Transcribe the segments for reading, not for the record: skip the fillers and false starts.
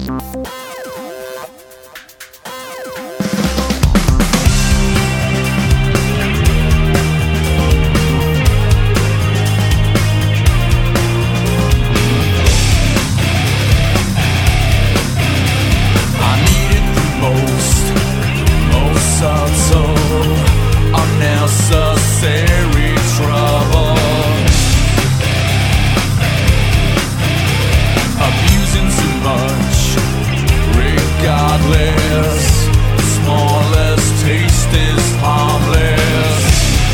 Unnecessary trouble, abusing too much, regardless. The smallest taste is harmless.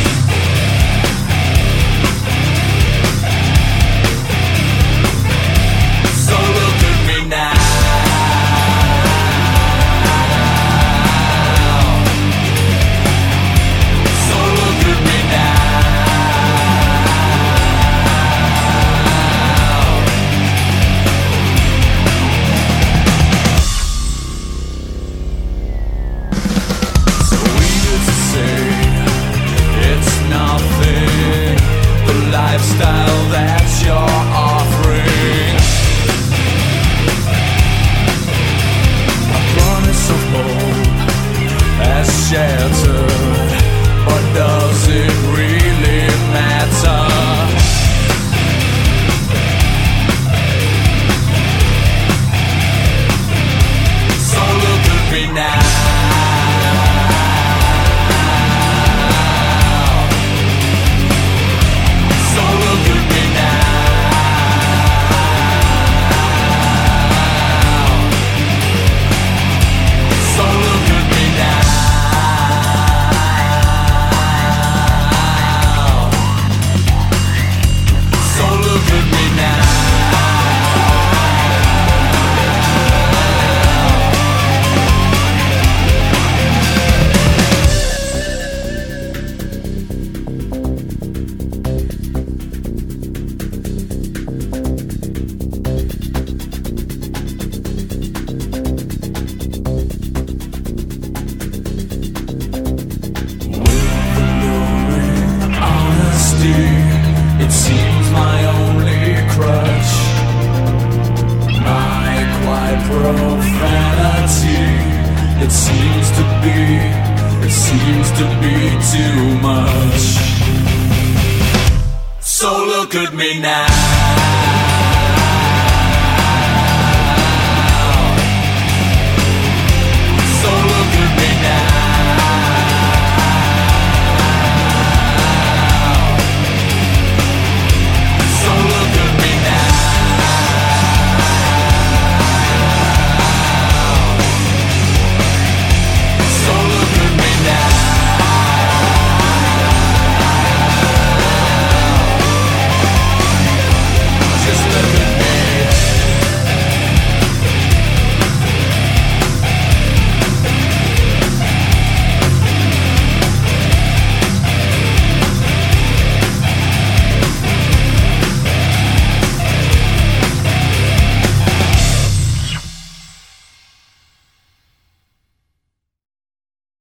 So look at me now. Lifestyle that you're offering, a promise of hope has shattered, but does it really matter? So look at me now. It seems my only crutch, my quiet profanity. It seems to be too much. So look at me now.